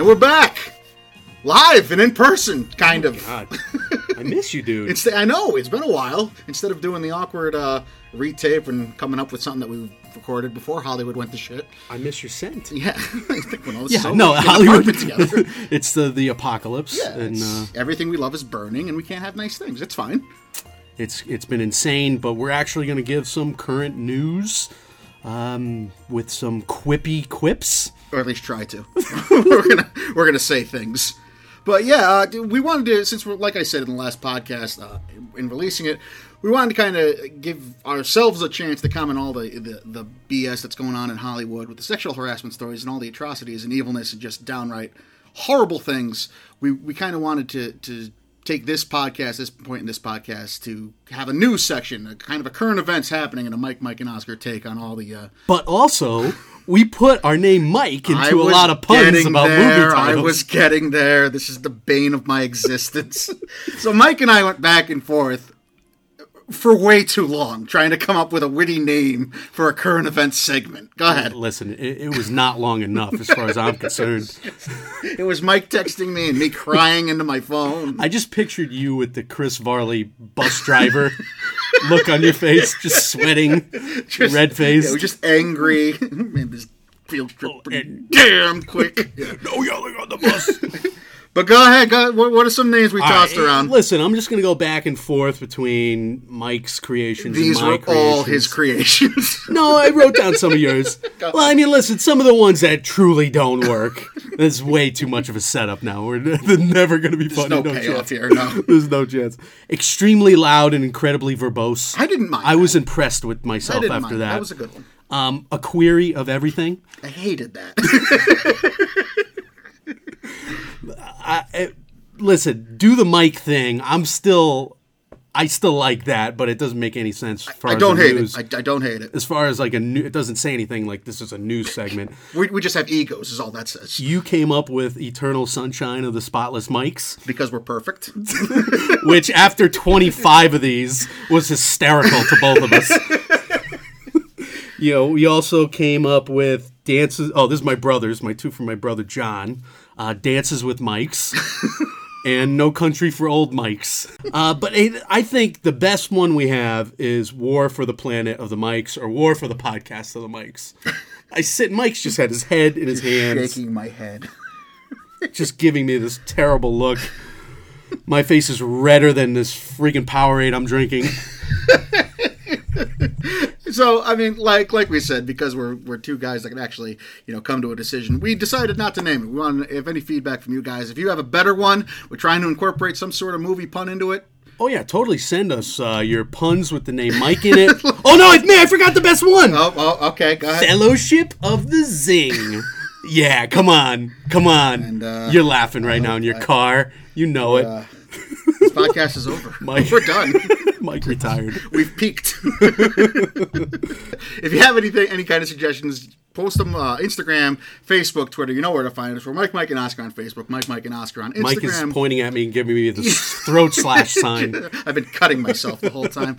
we're back. Live and in person, kind of. God. I miss you, dude. I know, it's been a while. Instead of doing the awkward retape and coming up with something that we recorded before Hollywood went to shit. I miss your scent. Yeah. Hollywood. It's the apocalypse. Yeah, and everything we love is burning, and we can't have nice things. It's fine. It's been insane, but we're actually going to give some current news with some quippy quips. Or at least try to. we're gonna say things. But yeah, we wanted to, since we're, like I said in the last podcast, in releasing it, we wanted to kind of give ourselves a chance to comment on all the BS that's going on in Hollywood with the sexual harassment stories and all the atrocities and evilness and just downright horrible things. We kind of wanted to take this point in this podcast, to have a news section, a kind of a current events happening, and a Mike, and Oscar take on all the... But also... We put our name Mike into a lot of puns about movie titles. I was getting there. This is the bane of my existence. So Mike and I went back and forth for way too long trying to come up with a witty name for a current event segment. Go ahead. Listen, it was not long enough as far as I'm concerned. It was Mike texting me and me crying into my phone. I just pictured you with the Chris Varley bus driver look on your face, just sweating, red face. Yeah, just angry. Made this field trip pretty damn quick. No yelling on the bus. But go ahead. What are some names we tossed around? Listen, I'm just going to go back and forth between Mike's creations and my creations. These were all his creations. No, I wrote down some of yours. Well, I mean, listen, some of the ones that truly don't work. There's way too much of a setup now. They're never going to be funny. There's no payoff here, no. There's no chance. Extremely loud and incredibly verbose. I didn't mind I was impressed with myself after that. That was a good one. A query of everything. I hated that. Listen, do the Mike thing. I still like that, but it doesn't make any sense. As far I don't as hate news. it. I don't hate it. As far as like it doesn't say anything like this is a news segment. we just have egos, is all that says. You came up with Eternal Sunshine of the Spotless Mikes. Because we're perfect. Which, after 25 of these, was hysterical to both of us. You know, we also came up with dances. Oh, this is my brother's. My two from my brother John. Dances with Mikes. And No Country for Old Mikes. But I think the best one we have is War for the Planet of the Mikes, or War for the Podcast of the Mikes. Mike's just had his head in his hands. Shaking my head. Just giving me this terrible look. My face is redder than this freaking Powerade I'm drinking. So, I mean, like we said, because we're two guys that can actually, come to a decision, we decided not to name it. We want, if any feedback from you guys, if you have a better one, we're trying to incorporate some sort of movie pun into it. Oh, yeah, totally send us your puns with the name Mike in it. Oh, no, it's me. I forgot the best one. Oh, okay, go ahead. Fellowship of the Zing. Yeah, come on. And, you're laughing right now in your car. You know it. This podcast is over. Mike, we're done. Mike retired. We've peaked. If you have any kind of suggestions, post them Instagram, Facebook, Twitter. You know where to find us. We're Mike, and Oscar on Facebook. Mike, and Oscar on Instagram. Mike is pointing at me and giving me the throat slash sign. I've been cutting myself the whole time.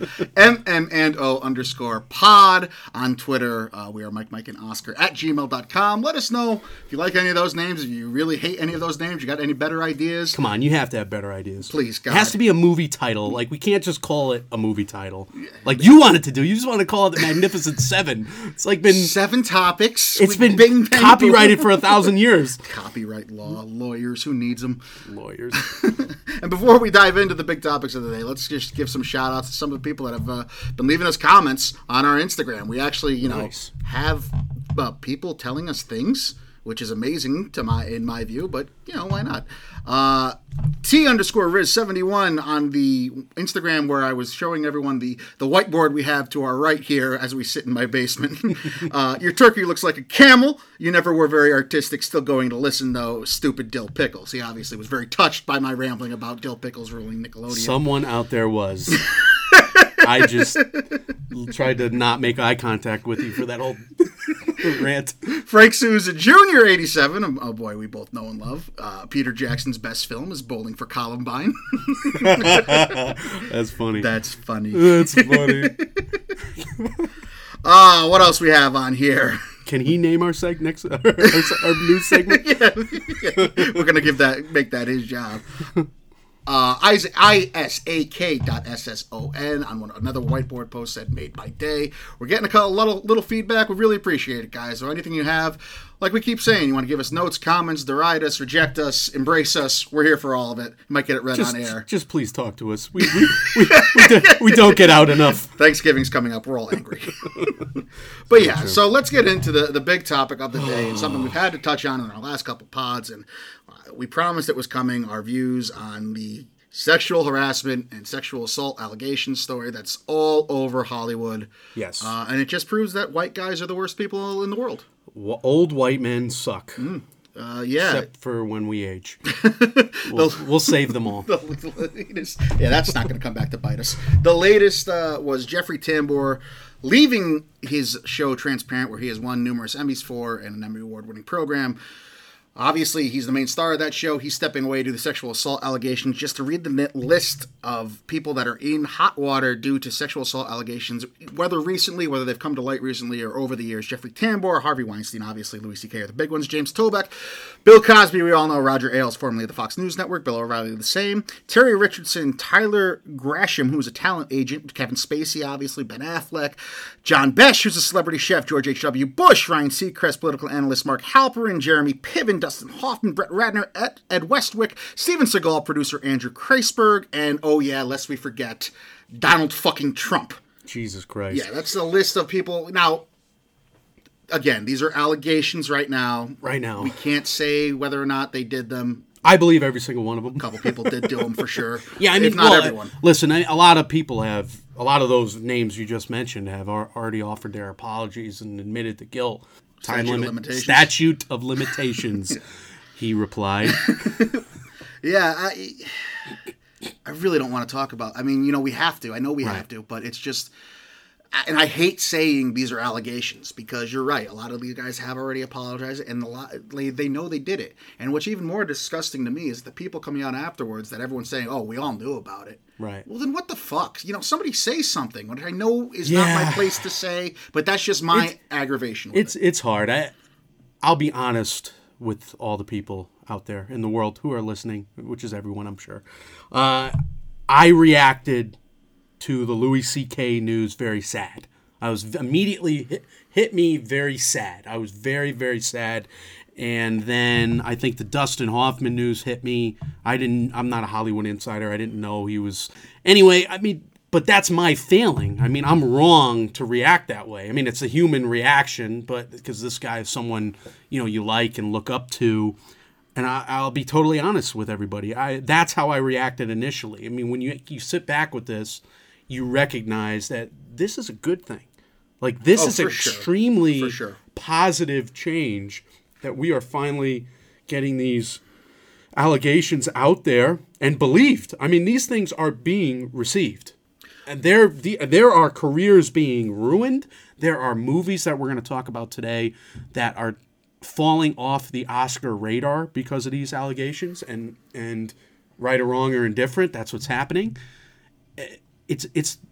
MMO_pod on Twitter. We are Mike, and Oscar at gmail.com. Let us know if you like any of those names. If you really hate any of those names, you got any better ideas? Come on, you have to have better ideas. Please, God. It has to be a movie title. Like, we can't just call it a movie title. Like you wanted to do. You just want to call it The Magnificent Seven. It's like been 7 topics. It's been copyrighted for 1,000 years. Copyright law, lawyers, who needs them? Lawyers. And before we dive into the big topics of the day, let's just give some shout outs to some of the people that have been leaving us comments on our Instagram. We actually, have people telling us things, which is amazing in my view, but why not? T_Riz71 on the Instagram, where I was showing everyone the whiteboard we have to our right here as we sit in my basement. Your turkey looks like a camel. You never were very artistic. Still going to listen, though. Stupid Dill Pickles. He obviously was very touched by my rambling about Dill Pickles ruling Nickelodeon. Someone out there was. I just tried to not make eye contact with you for that whole rant. Frank Souza Jr., 87. Oh boy, we both know and love. Peter Jackson's best film is Bowling for Columbine. That's funny. That's funny. That's funny. What else we have on here? Can he name our next our news segment? Yeah. We're gonna make that his job. ISAK.SSON on another whiteboard post said made by Day. We're getting a little feedback. We really appreciate it, guys. So anything you have, like we keep saying, you want to give us notes, comments, deride us, reject us, embrace us, we're here for all of it. You might get it read on air. Just please talk to us. We don't get out enough. Thanksgiving's coming up. We're all angry. But yeah, so let's get into the big topic of the day, and something we've had to touch on in our last couple pods, and we promised it was coming, our views on the sexual harassment and sexual assault allegation story that's all over Hollywood. Yes. And it just proves that white guys are the worst people in the world. Old white men suck. Yeah. Except for when we age. We'll save them all. Yeah, that's not going to come back to bite us. The latest was Jeffrey Tambor leaving his show Transparent, where he has won numerous Emmys for and an Emmy Award-winning program. Obviously, he's the main star of that show. He's stepping away due to sexual assault allegations. Just to read the list of people that are in hot water due to sexual assault allegations, whether they've come to light recently or over the years. Jeffrey Tambor, Harvey Weinstein, obviously, Louis C.K. are the big ones. James Toback, Bill Cosby, we all know. Roger Ailes, formerly of the Fox News Network. Bill O'Reilly, the same. Terry Richardson, Tyler Grasham, who's a talent agent. Kevin Spacey, obviously. Ben Affleck. John Besh, who's a celebrity chef. George H.W. Bush. Ryan Seacrest, political analyst. Mark Halperin. Jeremy Piven. Dustin Hoffman, Brett Ratner, Ed Westwick, Steven Seagal, producer Andrew Kreisberg, and oh yeah, lest we forget, Donald fucking Trump. Jesus Christ. Yeah, that's the list of people. Now, again, these are allegations right now. Right now. We can't say whether or not they did them. I believe every single one of them. A couple people did do them for sure. Yeah, I mean, if not everyone. Listen, a lot of people have, a lot of those names you just mentioned have already offered their apologies and admitted the guilt. Statute of limitations, he replied. Yeah, I really don't want to talk about. I mean, we have to. I know we have to, but it's just. And I hate saying these are allegations because you're right. A lot of these guys have already apologized, and they know they did it. And what's even more disgusting to me is the people coming out afterwards that everyone's saying, "Oh, we all knew about it." Right. Well, then what the fuck? Somebody say something. What I know is not my place to say, but that's just my aggravation. It's hard. I'll be honest with all the people out there in the world who are listening, which is everyone, I'm sure. I reacted to the Louis C.K. news very sad. I was immediately hit me very sad. I was very, very sad. And then I think the Dustin Hoffman news hit me. I'm not a Hollywood insider. I didn't know he was. Anyway, I mean, but that's my failing. I mean, I'm wrong to react that way. I mean, it's a human reaction, but because this guy is someone, you like and look up to. And I'll be totally honest with everybody. That's how I reacted initially. I mean, when you sit back with this, you recognize that this is a good thing. Like, this is extremely positive change that we are finally getting these allegations out there and believed. I mean, these things are being received. And there are careers being ruined. There are movies that we're going to talk about today that are falling off the Oscar radar because of these allegations. And right or wrong or indifferent, that's what's happening. It's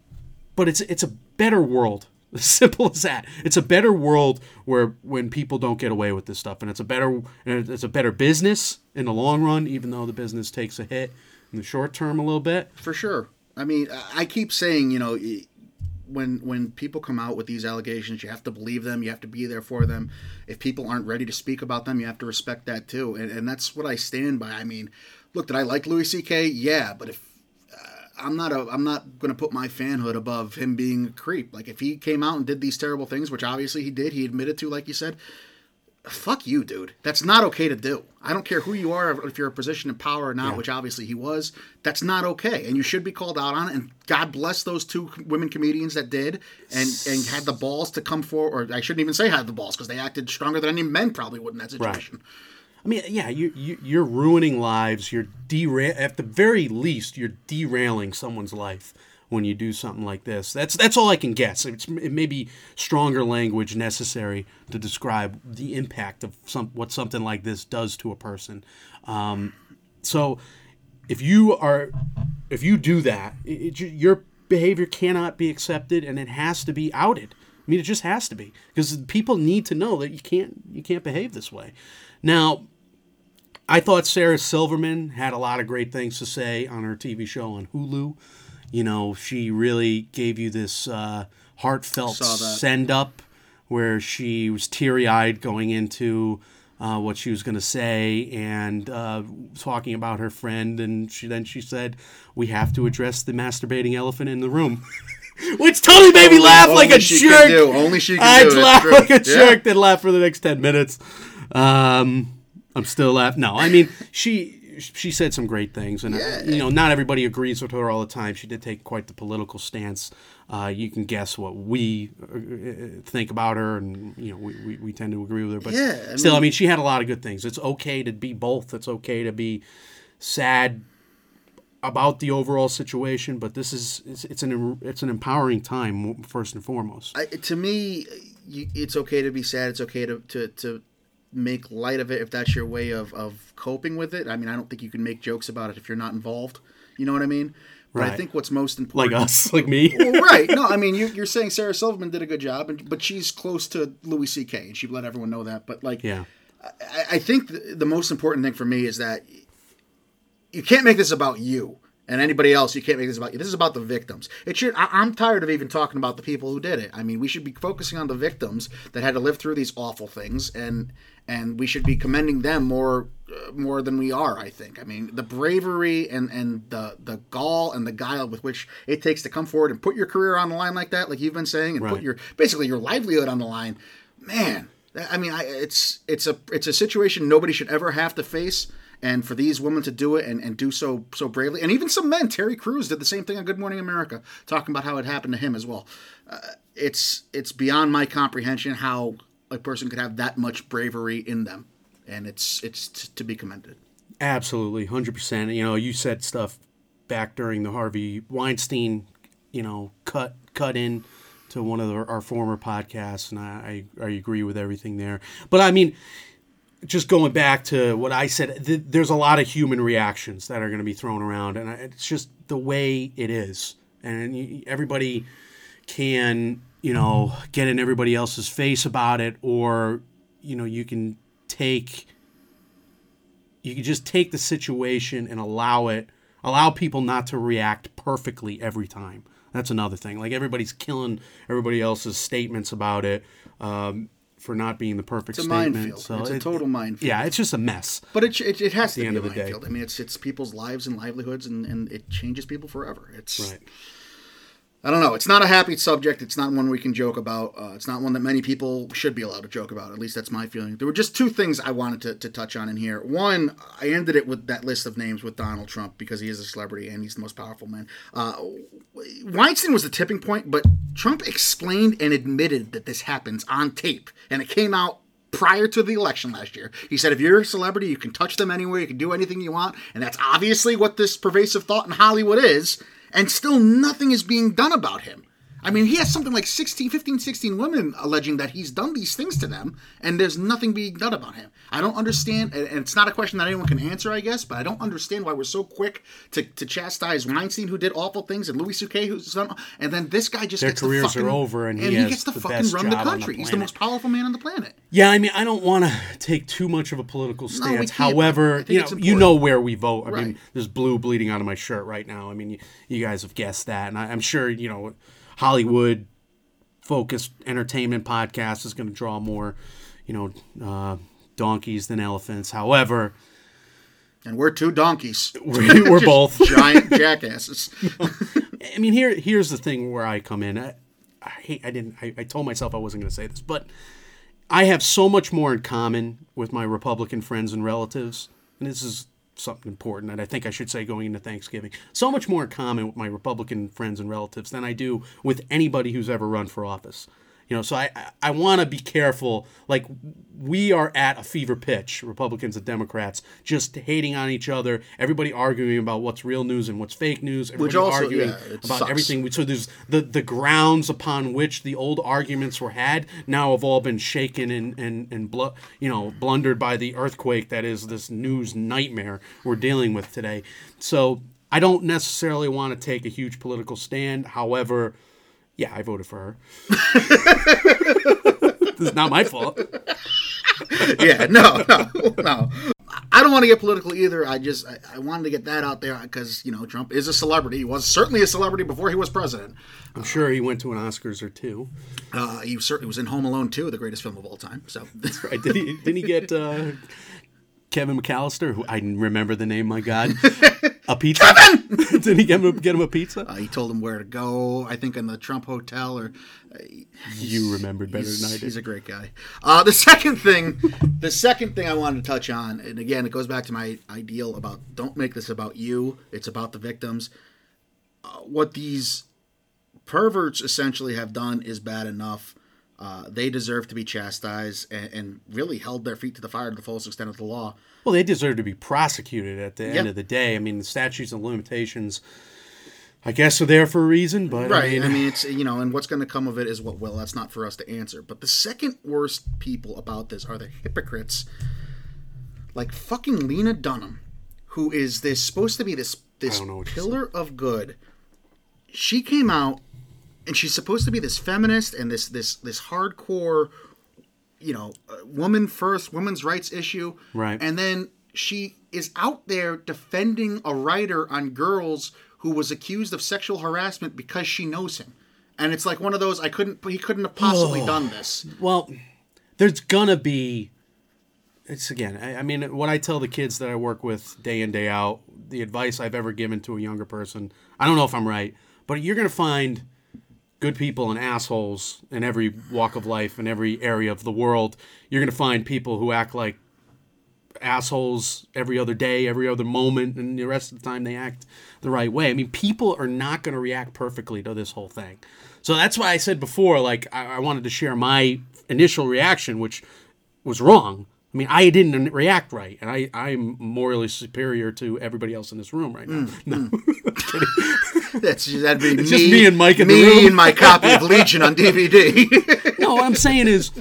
a better world. As simple as that. It's a better world when people don't get away with this stuff, and it's a better business in the long run, even though the business takes a hit in the short term a little bit. For sure. I mean, I keep saying, when people come out with these allegations, you have to believe them. You have to be there for them. If people aren't ready to speak about them, you have to respect that too. And that's what I stand by. I mean, look, did I like Louis C.K.? Yeah, but if I'm not going to put my fanhood above him being a creep. Like, if he came out and did these terrible things, which obviously he did, he admitted to, like you said, fuck you, dude. That's not okay to do. I don't care who you are, if you're in a position of power or not, which obviously he was. That's not okay, and you should be called out on it. And God bless those two women comedians that did and had the balls to come forward. Or I shouldn't even say had the balls, because they acted stronger than any men probably would in that situation. Right. I mean, yeah, you're ruining lives. At the very least, you're derailing someone's life when you do something like this. That's all I can guess. It may be stronger language necessary to describe the impact of what something like this does to a person. So if you do that, your behavior cannot be accepted, and it has to be outed. I I mean, it just has to be, because people need to know that you can't behave this way. Now, I thought Sarah Silverman had a lot of great things to say on her TV show on Hulu. You know, she really gave you this heartfelt send-up where she was teary-eyed going into what she was going to say and talking about her friend. And she said, we have to address the masturbating elephant in the room. Which totally made me laugh like a jerk. Only she can I'd laugh like a jerk, then laugh for the next 10 minutes. I'm still laughing. No, I mean, she said some great things, and you know, not everybody agrees with her all the time. She did take quite the political stance. You can guess what we think about her, and you know, we tend to agree with her. But still, I mean, she had a lot of good things. It's okay to be both. It's okay to be sad about the overall situation, but this is it's an empowering time first and foremost. To me, it's okay to be sad. It's okay to make light of it if that's your way of coping with it. I mean, I don't think you can make jokes about it if you're not involved. You know what I mean? But right. I think what's most important, like us, like me. Well, right? No, I mean, you're saying Sarah Silverman did a good job, but she's close to Louis C.K. and she let everyone know that. But like, yeah, I think the most important thing for me is that you can't make this about you and anybody else. You can't make this about you. This is about the victims. I'm tired of even talking about the people who did it. I mean, we should be focusing on the victims that had to live through these awful things, and we should be commending them more than we are, I think. I mean, the bravery and the gall and the guile with which it takes to come forward and put your career on the line like that, like you've been saying, and put basically your livelihood on the line. Man, I mean, it's a situation nobody should ever have to face. And for these women to do it and do so bravely, and even some men, Terry Crews did the same thing on Good Morning America, talking about how it happened to him as well. It's beyond my comprehension how a person could have that much bravery in them, and it's to be commended. Absolutely, 100%. You know, you said stuff back during the Harvey Weinstein, you know, cut in to one of our former podcasts, and I agree with everything there. But I mean, just going back to what I said, there's a lot of human reactions that are going to be thrown around, and it's just the way it is. And everybody can, you know, get in everybody else's face about it, or, you know, you can just take the situation and allow people not to react perfectly every time. That's another thing. Like, everybody's killing everybody else's statements about it. For not being the perfect statement. Minefield. So it's a total minefield. Yeah, it's just a mess. But it has to be a minefield. I mean, it's people's lives and livelihoods, and it changes people forever. It's right. I don't know. It's not a happy subject. It's not one we can joke about. It's not one that many people should be allowed to joke about. At least that's my feeling. There were just two things I wanted to touch on in here. One, I ended it with that list of names with Donald Trump because he is a celebrity and he's the most powerful man. Weinstein was the tipping point, but Trump explained and admitted that this happens on tape, and it came out prior to the election last year. He said, if you're a celebrity, you can touch them anywhere, you can do anything you want, and that's obviously what this pervasive thought in Hollywood is, and still nothing is being done about him. I mean, he has something like 16 women alleging that he's done these things to them, and there's nothing being done about him. I don't understand, and it's not a question that anyone can answer, I guess, but I don't understand why we're so quick to chastise Weinstein, who did awful things, and Louis C.K., who's done, and then this guy just gets careers are over, and he gets to fucking run the country. He's the most powerful man on the planet. Yeah, I mean, I don't want to take too much of a political stance. However, you know where we vote. I mean, there's blue bleeding out of my shirt right now. I mean, you guys have guessed that, and I'm sure, you know, Hollywood-focused entertainment podcast is going to draw more, you know, donkeys than elephants. However, and we're two donkeys. We're both giant jackasses. I mean, here's the thing where I come in. I told myself I wasn't going to say this, but I have so much more in common with my Republican friends and relatives, and this is something important that I think I should say going into Thanksgiving. So much more in common with my Republican friends and relatives than I do with anybody who's ever run for office. You know, so I want to be careful. Like, we are at a fever pitch, Republicans and Democrats, just hating on each other. Everybody arguing about what's real news and what's fake news. Everybody arguing about sucks. Everything. So there's the grounds upon which the old arguments were had now have all been shaken and blundered by the earthquake that is this news nightmare we're dealing with today. So I don't necessarily want to take a huge political stand. However, Yeah, I voted for her. This is not my fault. Yeah, no. I don't want to get political either. I wanted to get that out there because, Trump is a celebrity. He was certainly a celebrity before he was president. I'm sure he went to an Oscars or two. He certainly was in Home Alone 2, the greatest film of all time. So that's right. Didn't he get Kevin McAllister, who I remember the name, my God, a pizza? Kevin! Didn't he get him a pizza? He told him where to go, I think in the Trump Hotel. You remembered better than I did. He's a great guy. The second thing I wanted to touch on, and again, it goes back to my ideal about don't make this about you, it's about the victims. What these perverts essentially have done is bad enough. They deserve to be chastised and really held their feet to the fire to the fullest extent of the law. Well, they deserve to be prosecuted at the end of the day. I mean, the statutes and limitations, I guess, are there for a reason, but... Right, I mean it's, and what's going to come of it is what will. That's not for us to answer. But the second worst people about this are the hypocrites like fucking Lena Dunham, who is supposed to be this pillar of good. She came out, and she's supposed to be this feminist and this hardcore, woman first, women's rights issue. Right. And then she is out there defending a writer on Girls who was accused of sexual harassment because she knows him. And it's like one of those, he couldn't have possibly done this. Well, there's gonna be, it's again, I mean, what I tell the kids that I work with day in, day out, the advice I've ever given to a younger person, I don't know if I'm right, but you're gonna find good people and assholes in every walk of life, in every area of the world. You're going to find people who act like assholes every other day, every other moment, and the rest of the time they act the right way. I mean, people are not going to react perfectly to this whole thing. So that's why I said before, like, I wanted to share my initial reaction, which was wrong. I mean, I didn't react right, and I'm morally superior to everybody else in this room right now. No, kidding. That'd be it's just me and Mike in the room. Me and my copy of Legion on DVD. No, what I'm saying is,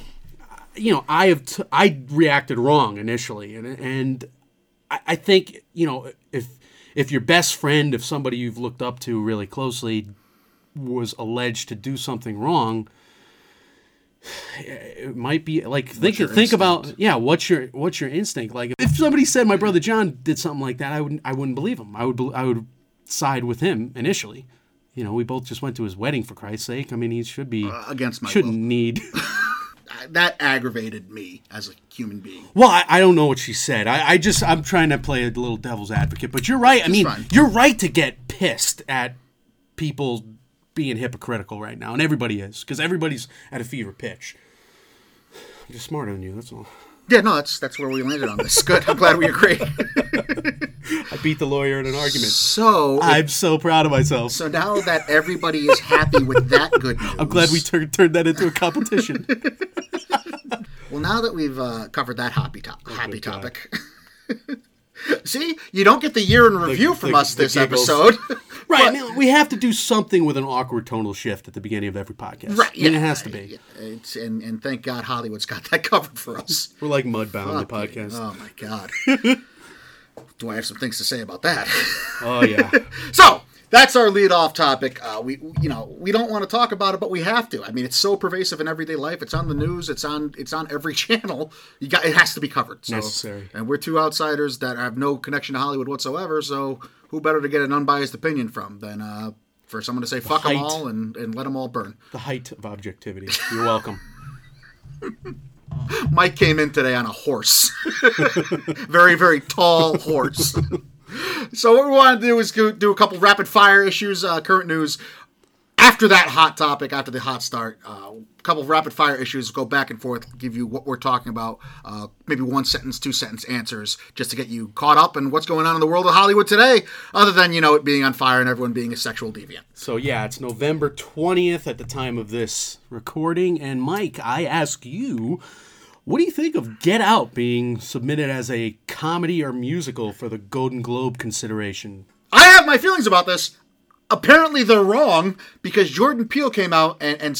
I reacted wrong initially, and I think, if your best friend, if somebody you've looked up to really closely, was alleged to do something wrong, it might be like think about what's your instinct? Like, if somebody said my brother John did something like that, I wouldn't believe him. I would side with him initially. We both just went to his wedding, for Christ's sake. I mean, he should be against my shouldn't will. Need. That aggravated me as a human being. Well, I don't know what she said. I'm trying to play a little devil's advocate, but you're right. I mean, you're right to get pissed at people being hypocritical right now, and everybody is, because everybody's at a fever pitch. I'm just smarter than you, that's all. Yeah, no, that's where we landed on this. Good, I'm glad we agree. I beat the lawyer in an argument. So I'm so proud of myself. So now that everybody is happy with that good news, I'm glad we turned that into a competition. Well, now that we've covered that happy topic. See, you don't get the year in review from us this episode. Right, I mean, we have to do something with an awkward tonal shift at the beginning of every podcast. Right, it has to be. And thank God Hollywood's got that covered for us. We're like Mudbound, the podcast. Oh, my God. Do I have some things to say about that? Oh, yeah. So, that's our lead-off topic. We don't want to talk about it, but we have to. I mean, it's so pervasive in everyday life. It's on the news. It's on every channel. It has to be covered. So, necessary. And we're two outsiders that have no connection to Hollywood whatsoever. So, who better to get an unbiased opinion from than for someone to say fuck them all and let them all burn? The height of objectivity. You're welcome. Mike came in today on a horse. Very, very tall horse. So what we want to do is do a couple rapid fire issues, current news. After that hot topic, after the hot start, a couple of rapid fire issues, go back and forth, give you what we're talking about, maybe 1 sentence, 2 sentence answers, just to get you caught up in what's going on in the world of Hollywood today, other than, it being on fire and everyone being a sexual deviant. So yeah, it's November 20th at the time of this recording, and Mike, I ask you, what do you think of Get Out being submitted as a comedy or musical for the Golden Globe consideration? I have my feelings about this. Apparently they're wrong, because Jordan Peele came out and said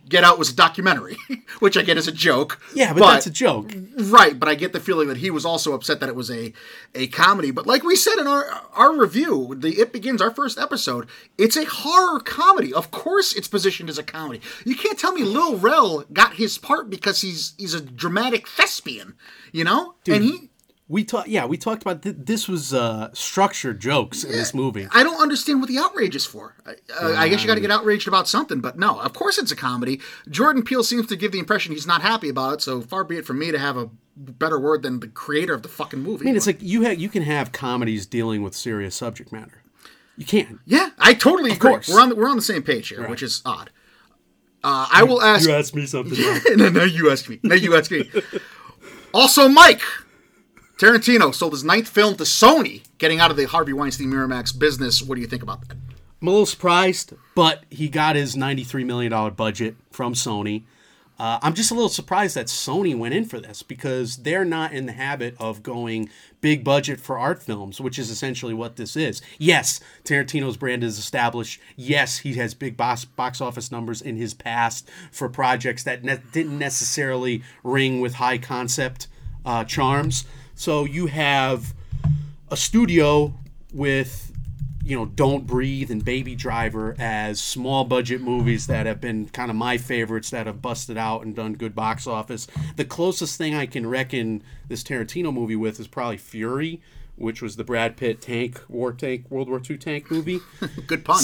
Get Out was a documentary, which I get as a joke. Yeah, but that's a joke. Right, but I get the feeling that he was also upset that it was a comedy. But like we said in our review, the It Begins, our first episode, it's a horror comedy. Of course it's positioned as a comedy. You can't tell me Lil Rel got his part because he's a dramatic thespian, you know? Dude, and he... We talked about this was structured jokes in this movie. I don't understand what the outrage is for. I guess you got to get outraged about something, but no, of course it's a comedy. Jordan Peele seems to give the impression he's not happy about it, so far be it from me to have a better word than the creator of the fucking movie. I mean, it's like you can have comedies dealing with serious subject matter. You can. Yeah, I totally agree. Course. We're on the same page here, right. Which is odd. I will ask. You asked me something. No, you asked me. Also, Mike. Tarantino sold his 9th film to Sony, getting out of the Harvey Weinstein Miramax business. What do you think about that? I'm a little surprised, but he got his $93 million budget from Sony. I'm just a little surprised that Sony went in for this because they're not in the habit of going big budget for art films, which is essentially what this is. Yes, Tarantino's brand is established. Yes, he has big box office numbers in his past for projects that didn't necessarily ring with high concept charms. So you have a studio with, Don't Breathe and Baby Driver as small budget movies that have been kind of my favorites that have busted out and done good box office. The closest thing I can reckon this Tarantino movie with is probably Fury, which was the Brad Pitt World War II tank movie. Good pun.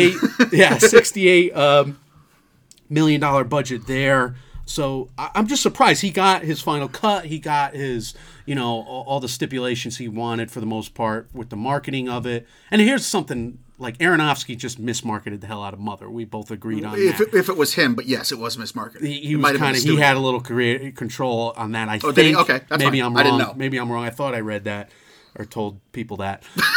$68 million budget there. So I'm just surprised he got his final cut. He got his, all the stipulations he wanted for the most part with the marketing of it. And here's something like Aronofsky just mismarketed the hell out of Mother. We both agreed on that. If it was him, but yes, it was mismarketed. He had a little control on that. I think. Did he? Okay, that's maybe fine. I'm wrong. I didn't know. Maybe I'm wrong. I thought I read that or told people that.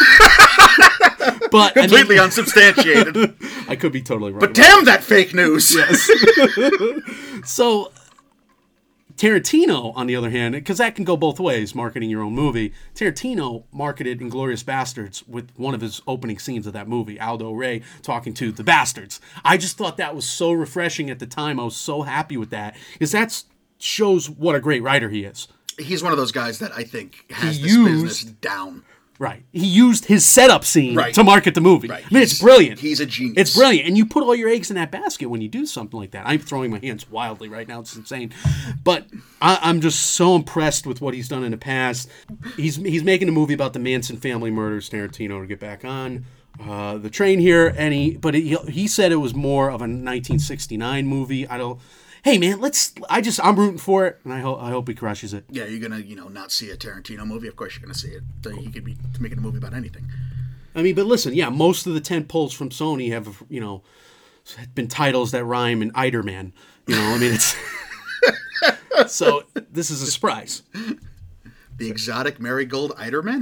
But completely unsubstantiated. I could be totally wrong. But damn that fake news. Yes. So Tarantino, on the other hand, because that can go both ways, marketing your own movie. Tarantino marketed Inglourious Basterds with one of his opening scenes of that movie, Aldo Ray talking to the bastards. I just thought that was so refreshing at the time. I was so happy with that because that shows what a great writer he is. He's one of those guys that I think has this business down. Right. He used his setup scene to market the movie. Right. I mean, it's brilliant. He's a genius. It's brilliant. And you put all your eggs in that basket when you do something like that. I'm throwing my hands wildly right now. It's insane. But I'm just so impressed with what he's done in the past. He's making a movie about the Manson family murders, Tarantino, to get back on the train here. And he said it was more of a 1969 movie. Hey man, I'm rooting for it, and I hope he crushes it. Yeah, you're gonna not see a Tarantino movie. Of course, you're gonna see it. So he could be making a movie about anything. I mean, but listen, yeah, most of the tent poles from Sony have been titles that rhyme in Eiderman. I mean, it's so this is a surprise. The exotic marigold Eiderman.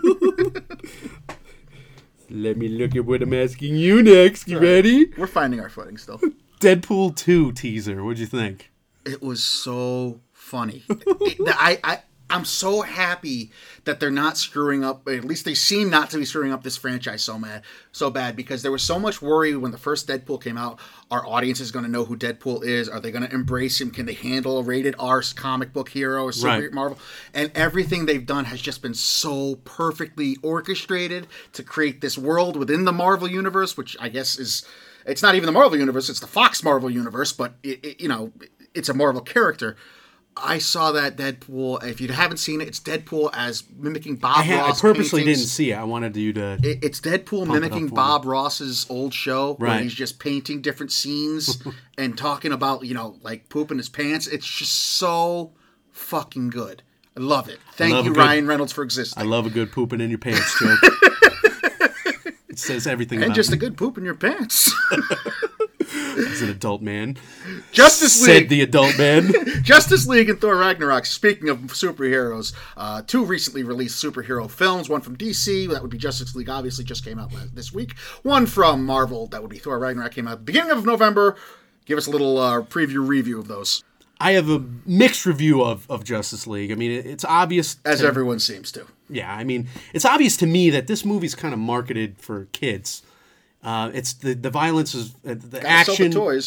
Let me look at what I'm asking you next. You ready? We're finding our footing still. Deadpool 2 teaser. What'd you think? It was so funny. I'm so happy that they're not screwing up. At least they seem not to be screwing up this franchise so bad because there was so much worry when the first Deadpool came out. Our audience is going to know who Deadpool is. Are they going to embrace him? Can they handle a rated R comic book hero or super Marvel? And everything they've done has just been so perfectly orchestrated to create this world within the Marvel universe, which I guess is. It's not even the Marvel Universe, it's the Fox Marvel Universe, but, it's a Marvel character. I saw that Deadpool. If you haven't seen it, it's Deadpool as mimicking Bob Ross. I purposely paintings. didn't see it. I wanted you to... It's Deadpool mimicking Bob Ross's old show, where he's just painting different scenes and talking about, like pooping his pants. It's just so fucking good. I love it. Thank you, Ryan Reynolds, for existing. I love a good pooping in your pants joke. It says everything and about just me. a good poop in your pants. As an adult man. Justice League. Said the adult man. Justice League and Thor Ragnarok. Speaking of superheroes, 2 recently released superhero films. One from DC, that would be Justice League, obviously just came out this week. One from Marvel, that would be Thor Ragnarok, came out at the beginning of November. Give us a little review of those. I have a mixed review of Justice League. I mean, it's obvious. As everyone seems to. Yeah, I mean, it's obvious to me that this movie's kind of marketed for kids. It's the violence is the action. Sell the toys.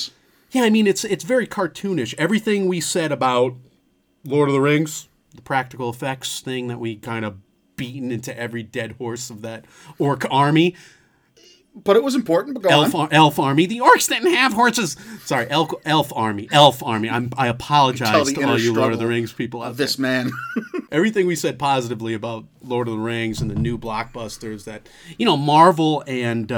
Yeah, I mean, it's very cartoonish. Everything we said about Lord of the Rings, the practical effects thing that we kind of beaten into every dead horse of that orc army. But it was important. But go on. Elf army. The orcs didn't have horses. Sorry, elf army. I apologize to all you Lord of the Rings people out there. This man. Everything we said positively about Lord of the Rings and the new blockbusters that, Marvel and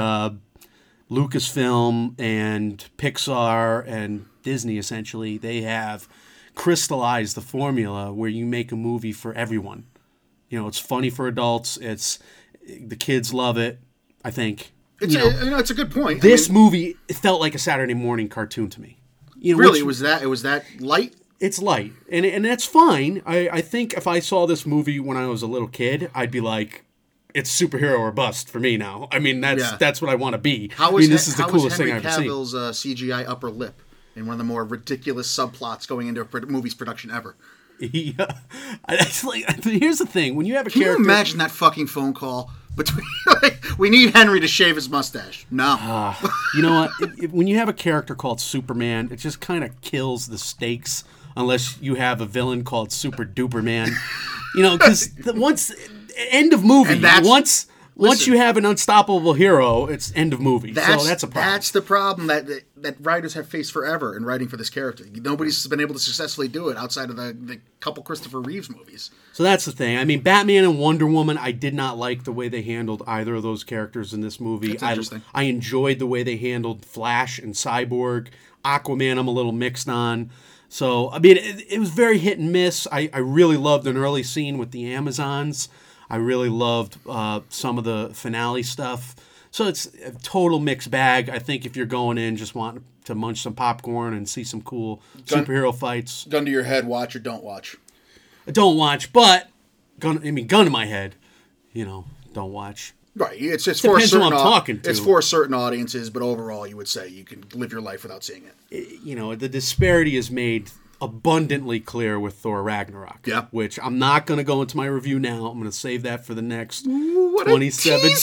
Lucasfilm and Pixar and Disney, essentially, they have crystallized the formula where you make a movie for everyone. It's funny for adults. The kids love it, I think. It's a good point. This movie, it felt like a Saturday morning cartoon to me. Really, it was that light? It's light, and that's fine. I think if I saw this movie when I was a little kid, I'd be like, it's superhero or bust for me now. I mean, that's what I want to be. This is the coolest thing I've ever seen. How was Henry Cavill's CGI upper lip in one of the more ridiculous subplots going into a movie's production ever? Yeah. Here's the thing. When you have a character... Can you imagine that fucking phone call between... we need Henry to shave his mustache. No. You know what? When you have a character called Superman, it just kind of kills the stakes unless you have a villain called Super Duper Man. Because end of movie. Once you have an unstoppable hero, it's end of movie. So that's a problem. That's the problem that writers have faced forever in writing for this character. Nobody's been able to successfully do it outside of the couple Christopher Reeves movies. So that's the thing. I mean, Batman and Wonder Woman, I did not like the way they handled either of those characters in this movie. That's interesting. I enjoyed the way they handled Flash and Cyborg. Aquaman, I'm a little mixed on. So, I mean, it was very hit and miss. I really loved an early scene with the Amazons. I really loved some of the finale stuff. So it's a total mixed bag. I think if you're going in just wanting to munch some popcorn and see some cool superhero fights. Gun to your head, watch or don't watch. Don't watch, but gun to my head, don't watch. Right. It's for depends who I'm talking to. It's for certain audiences, but overall you would say you can live your life without seeing it. The disparity is made abundantly clear with Thor Ragnarok. Yeah. Which I'm not going to go into my review now. I'm going to save that for the next 2017.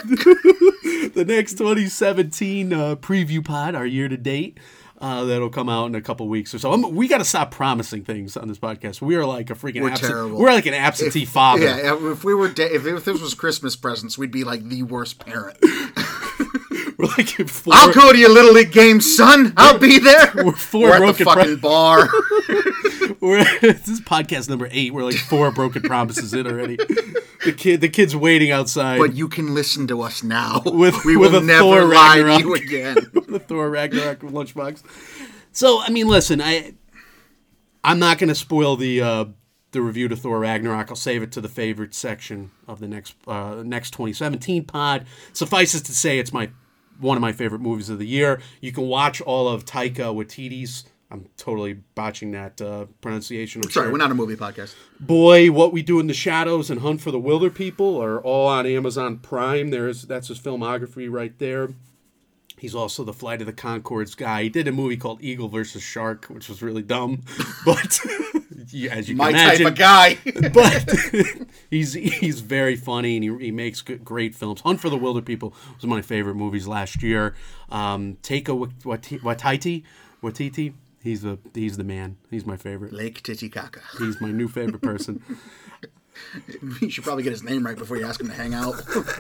The next 2017 preview pod, our year to date. That'll come out in a couple weeks or so. We got to stop promising things on this podcast. We are like a freaking terrible. We're like an absentee father. Yeah, if this was Christmas presents, we'd be like the worst parent. We're like I'll go to your Little League game, son. I'll be there. We're at the fucking bar. This is podcast number 8. We're like 4 broken promises in already. The kid's waiting outside. But you can listen to us now. We will never Thor lie to Ragnarok. you again. The Thor Ragnarok lunchbox. So, I mean, listen, I'm not going to spoil the review to Thor Ragnarok. I'll save it to the favorite section of the next 2017 pod. Suffices to say, it's one of my favorite movies of the year. You can watch all of Taika Waititi's. I'm totally botching that pronunciation. Sorry, we're not a movie podcast. Boy, What We Do in the Shadows and Hunt for the Wilder People are all on Amazon Prime. That's his filmography right there. He's also the Flight of the Conchords guy. He did a movie called Eagle vs. Shark, which was really dumb, but as you can imagine, type of guy. But he's very funny and he makes great films. Hunt for the Wilder People was one of my favorite movies last year. Taika Waititi. He's the man. He's my favorite. Lake Titicaca. He's my new favorite person. You should probably get his name right before you ask him to hang out.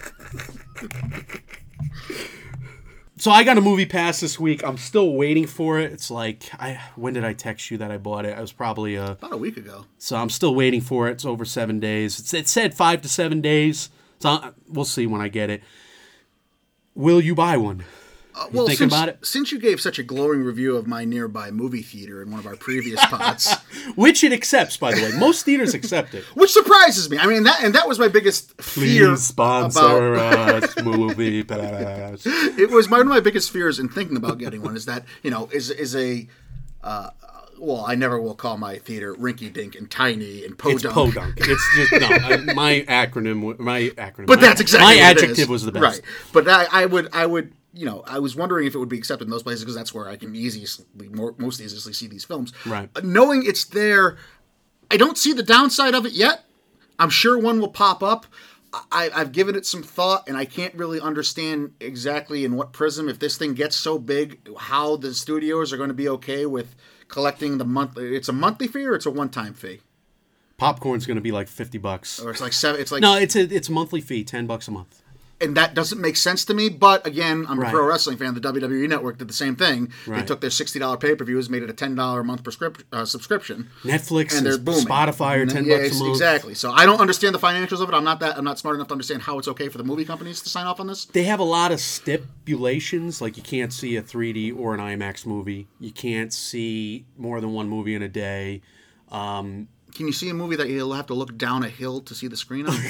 So I got a movie pass this week. I'm still waiting for it. It's like, when did I text you that I bought it? I was probably about a week ago. So I'm still waiting for it. It's over 7 days. It said 5 to 7 days. So we'll see when I get it. Will you buy one? Well, since you gave such a glowing review of my nearby movie theater in one of our previous pods, which it accepts, by the way, most theaters accept it, which surprises me. I mean, that was my biggest fear. Please sponsor us, movie pass. It was one of my biggest fears in thinking about getting one. Is that well, I never will call my theater Rinky Dink and Tiny and Podunk. It's Podunk. It's just no. My acronym. But that's exactly my what adjective was the best. Right. But I would. I was wondering if it would be accepted in those places because that's where I can most easily see these films. Right. Knowing it's there, I don't see the downside of it yet. I'm sure one will pop up. I've given it some thought, and I can't really understand exactly in what prism, if this thing gets so big, how the studios are going to be okay with collecting the monthly. It's a monthly fee or it's a one-time fee? Popcorn's going to be like $50. Or it's like seven. It's like No, it's a monthly fee, $10 a month. And that doesn't make sense to me. But again, I'm a Right. pro wrestling fan. The WWE Network did the same thing. They Right. took their $60 pay-per-views, made it a $10 a month subscription. Netflix And they're and booming. Spotify are $10 a month. Exactly. So I don't understand the financials of it. I'm not smart enough to understand how it's okay for the movie companies to sign off on this. They have a lot of stipulations, like you can't see a 3D or an IMAX movie. You can't see more than one movie in a day. Can you see a movie that you'll have to look down a hill to see the screen on?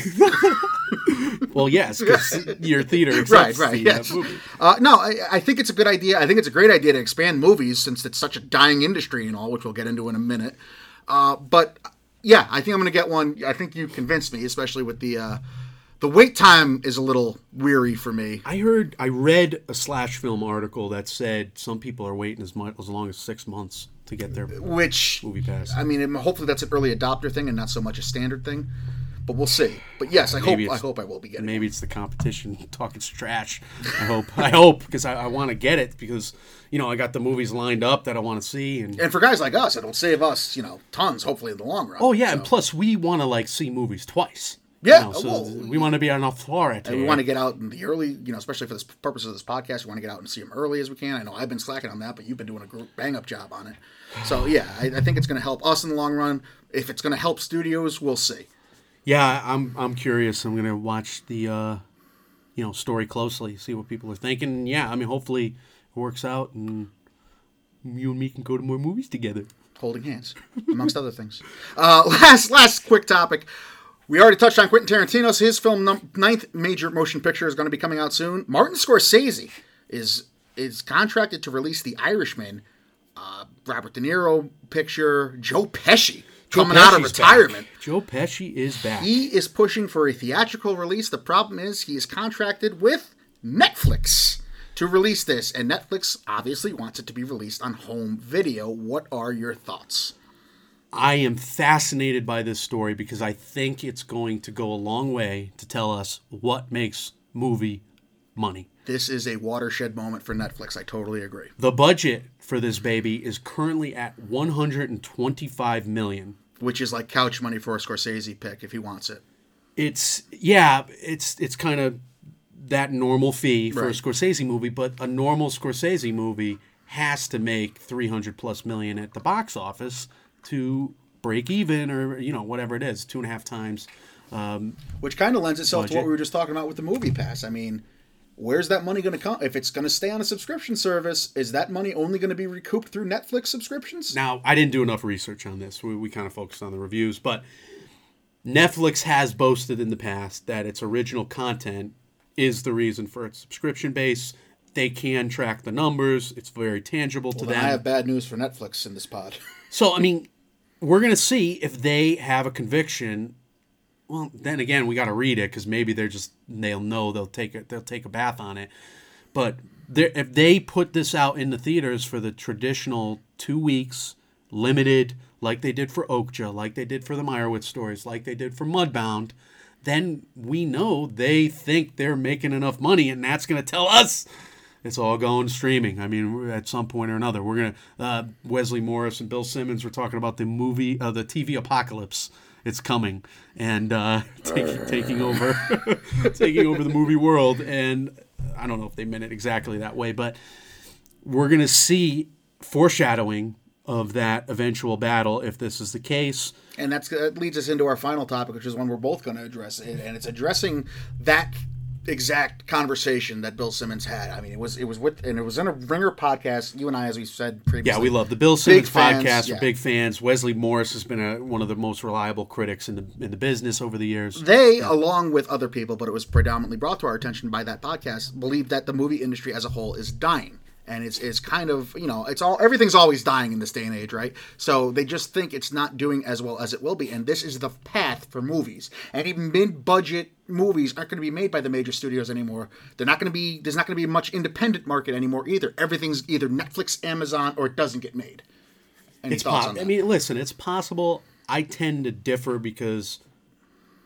Well, yes, because your theater Right, accepts right, the yes. movie. No, I think it's a good idea. I think it's a great idea to expand movies since it's such a dying industry and all, which we'll get into in a minute. But yeah, I think I'm going to get one. I think you convinced me, especially with the wait time is a little weary for me. I read a Slash Film article that said some people are waiting as long as 6 months to get their Which, movie pass. I mean, hopefully that's an early adopter thing and not so much a standard thing. But we'll see. But yes, I hope I will be getting it. Maybe it's the competition talking trash. I hope because I want to get it because I got the movies lined up that I want to see and for guys like us, it'll save us, tons, hopefully in the long run. oh yeah, So. and plus we want to see movies twice. Yeah, so we want to be on a authority. And we want to get out in the early, especially for the purpose of this podcast, we want to get out and see them early as we can. I know I've been slacking on that, but you've been doing a bang-up job on it. So, yeah, I think it's going to help us in the long run. If it's going to help studios, we'll see. Yeah, I'm curious. I'm going to watch the story closely, see what people are thinking. Yeah, I mean, hopefully it works out and you and me can go to more movies together. Holding hands, amongst other things. Last quick topic. We already touched on Quentin Tarantino's. His film, ninth major motion picture, is going to be coming out soon. Martin Scorsese is contracted to release The Irishman. Robert De Niro picture. Joe Pesci coming out of retirement. Back. Joe Pesci is back. He is pushing for a theatrical release. The problem is he is contracted with Netflix to release this. And Netflix obviously wants it to be released on home video. What are your thoughts? I am fascinated by this story because I think it's going to go a long way to tell us what makes movie money. This is a watershed moment for Netflix. I totally agree. The budget for this baby is currently at $125 million. Which is like couch money for a Scorsese pick if he wants it. It's kind of that normal fee for a Scorsese movie, but a normal Scorsese movie has to make $300+ million at the box office to break even or, whatever it is, 2.5 times. Which kind of lends itself budget. to what we were just talking about with the Movie Pass. I mean, where's that money going to come? If it's going to stay on a subscription service, is that money only going to be recouped through Netflix subscriptions? Now, I didn't do enough research on this. We kind of focused on the reviews, but Netflix has boasted in the past that its original content is the reason for its subscription base. They can track the numbers. It's very tangible to them. I have bad news for Netflix in this pod. So, I mean, we're going to see if they have a conviction. Well, then again, we got to read it because maybe they'll know they'll take a bath on it. But if they put this out in the theaters for the traditional 2 weeks, limited, like they did for Okja, like they did for the Meyerowitz stories, like they did for Mudbound, then we know they think they're making enough money, and that's going to tell us it's all going streaming. I mean, at some point or another, we're going to... Wesley Morris and Bill Simmons were talking about the TV apocalypse. It's coming. And taking over the movie world. And I don't know if they meant it exactly that way, but we're going to see foreshadowing of that eventual battle if this is the case. And that leads us into our final topic, which is one we're both going to address. And it's addressing that exact conversation that Bill Simmons had. I mean, it was in a Ringer podcast. You and I, as we said previously, yeah, we love the Bill Simmons podcast. Yeah. We're big fans. Wesley Morris has been one of the most reliable critics in the business over the years. They, along with other people, but it was predominantly brought to our attention by that podcast, believe that the movie industry as a whole is dying. And it's kind of, everything's always dying in this day and age, right? So they just think it's not doing as well as it will be. And this is the path for movies. And even mid-budget movies aren't going to be made by the major studios anymore. There's not going to be much independent market anymore either. Everything's either Netflix, Amazon, or it doesn't get made. Any thoughts on that? I mean, listen, it's possible. I tend to differ because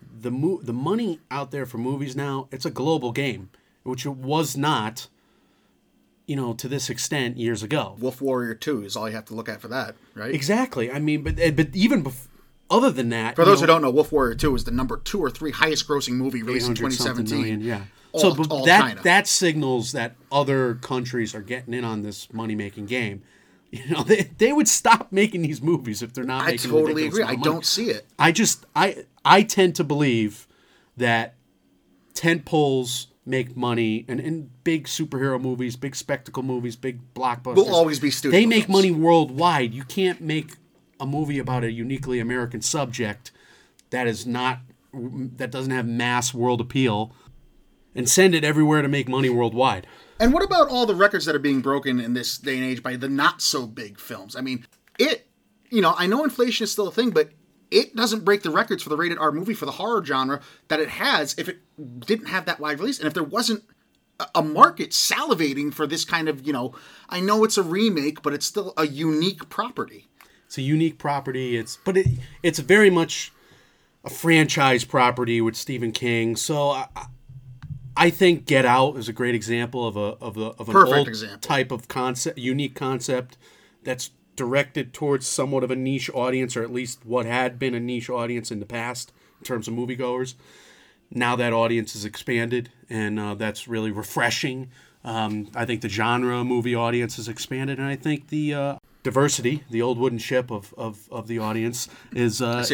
the money out there for movies now, it's a global game, which it was not, to this extent years ago. Wolf Warrior 2 is all you have to look at for that, right? Exactly. I mean, but even other than that, for those who don't know, Wolf Warrior 2 is the number 2 or 3 highest grossing movie released in 2017. Million, yeah. All China. That signals that other countries are getting in on this money making game. They would stop making these movies if they're not making ridiculous totally agree. I money. don't see it. I tend to believe that tent poles make money, and big superhero movies, big spectacle movies, big blockbusters will always be studio They make films. money worldwide. You can't make a movie about a uniquely American subject that doesn't have mass world appeal and send it everywhere to make money worldwide. And what about all the records that are being broken in this day and age by the not so big films? I mean, I know inflation is still a thing, but it doesn't break the records for the rated R movie for the horror genre that it has if it didn't have that wide release. And if there wasn't a market salivating for this kind of, I know it's a remake, but it's still a unique property. It's a unique property. It's very much a franchise property with Stephen King. So I think Get Out is a great example of an Perfect old example. type of concept, unique concept that's directed towards somewhat of a niche audience, or at least what had been a niche audience in the past in terms of moviegoers. Now that audience has expanded, and that's really refreshing. I think the genre movie audience has expanded, and I think the diversity, the old wooden ship of the audience, is has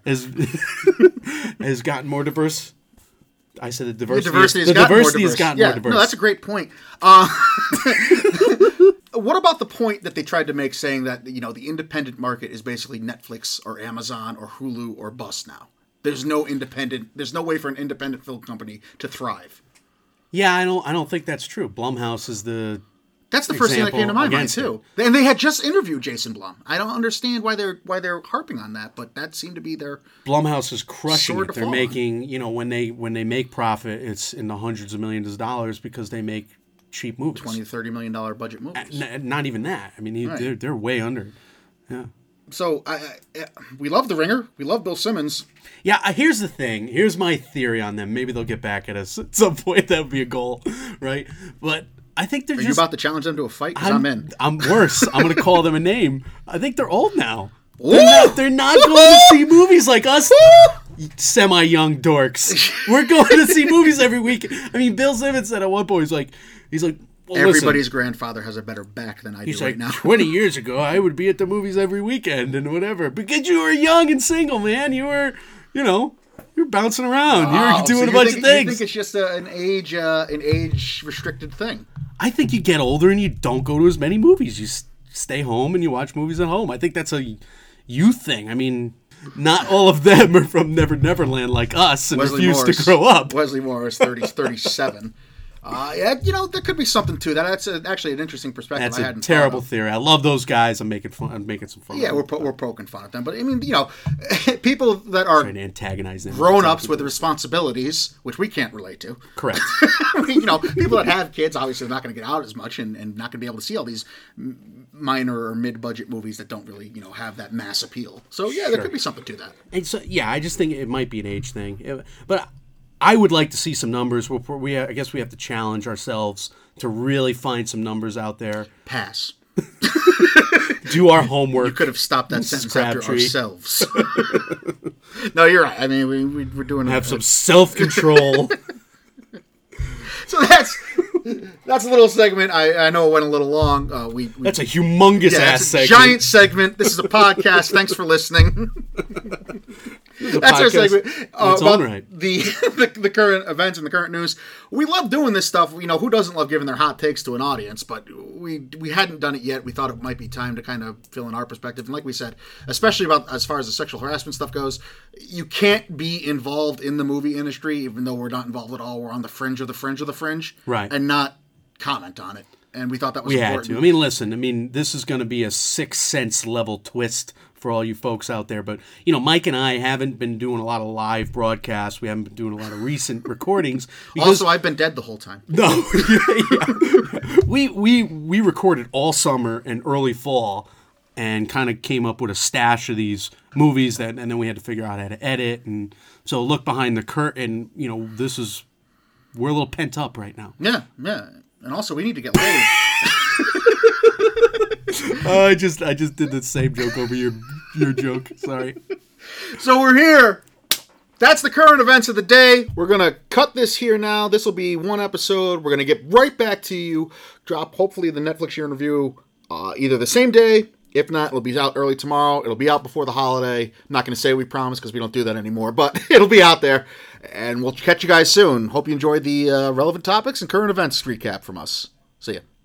gotten more diverse. I said the diversity has gotten more diverse. No, that's a great point. What about the point that they tried to make, saying that the independent market is basically Netflix or Amazon or Hulu or bust now? There's no way for an independent film company to thrive. Yeah, I don't think that's true. Blumhouse is That's the first thing that came to my mind too. And they had just interviewed Jason Blum. I don't understand why they're harping on that, but that seemed to be their Blumhouse is crushing it. They're fall making, when they make profit, it's in the hundreds of millions of dollars because they make cheap movies. $20 to $30 million budget movies. Not even that. I mean, Right. they're way under. Yeah. So we love The Ringer. We love Bill Simmons. Yeah, here's the thing. Here's my theory on them. Maybe they'll get back at us at some point. That would be a goal, right? But I think they're Are you about to challenge them to a fight? Because I'm in. I'm worse. I'm going to call them a name. I think they're old now. They're not going to see movies like us semi-young dorks. We're going to see movies every week. I mean, Bill Simmons said at one point, he's like, well, everybody's listen, grandfather has a better back than I do right now. 20 years ago, I would be at the movies every weekend and whatever. Because you were young and single, man. You were, you're bouncing around. You're doing a bunch of things. You think it's just an age restricted thing? I think you get older and you don't go to as many movies. You stay home and you watch movies at home. I think that's a youth thing. I mean, not all of them are from Never Neverland like us and refuse to grow up. Wesley Morris, 37. There could be something to that. That's actually an interesting perspective. That's a terrible theory. I love those guys. I'm making some fun. Yeah, we're poking fun at them, but I mean, people that are trying to antagonize them, grown-ups with responsibilities, which we can't relate to. Correct. People that have kids obviously are not going to get out as much and not going to be able to see all these minor or mid-budget movies that don't really have that mass appeal. So yeah, there could be something to that. And so I just think it might be an age thing, but I would like to see some numbers. I guess we have to challenge ourselves to really find some numbers out there. Pass. Do our homework. You could have stopped that sentence after ourselves. No, you're right. I mean, we're doing. Have some self-control. So that's a little segment. I know it went a little long. That's a humongous ass segment. Giant segment. This is a podcast. Thanks for listening. That's our segment about the current events and the current news. We love doing this stuff. Who doesn't love giving their hot takes to an audience? But we hadn't done it yet. We thought it might be time to kind of fill in our perspective. And like we said, especially about as far as the sexual harassment stuff goes, you can't be involved in the movie industry, even though we're not involved at all. We're on the fringe of the fringe of the fringe, right? And not comment on it. And we thought that was important. We had to. I mean, listen. This is going to be a Sixth Sense level twist for all you folks out there. But, Mike and I haven't been doing a lot of live broadcasts. We haven't been doing a lot of recent recordings. Also, I've been dead the whole time. No. We recorded all summer and early fall and kind of came up with a stash of these movies and then we had to figure out how to edit. And so look behind the curtain, we're a little pent up right now. Yeah. And also we need to get laid. I just did the same joke over your joke. Sorry. So we're here. That's the current events of the day. We're going to cut this here now. This will be one episode. We're going to get right back to you. Drop, hopefully, the Netflix year in review either the same day. If not, it'll be out early tomorrow. It'll be out before the holiday. I'm not going to say we promise because we don't do that anymore. But it'll be out there. And we'll catch you guys soon. Hope you enjoyed the relevant topics and current events recap from us. See ya.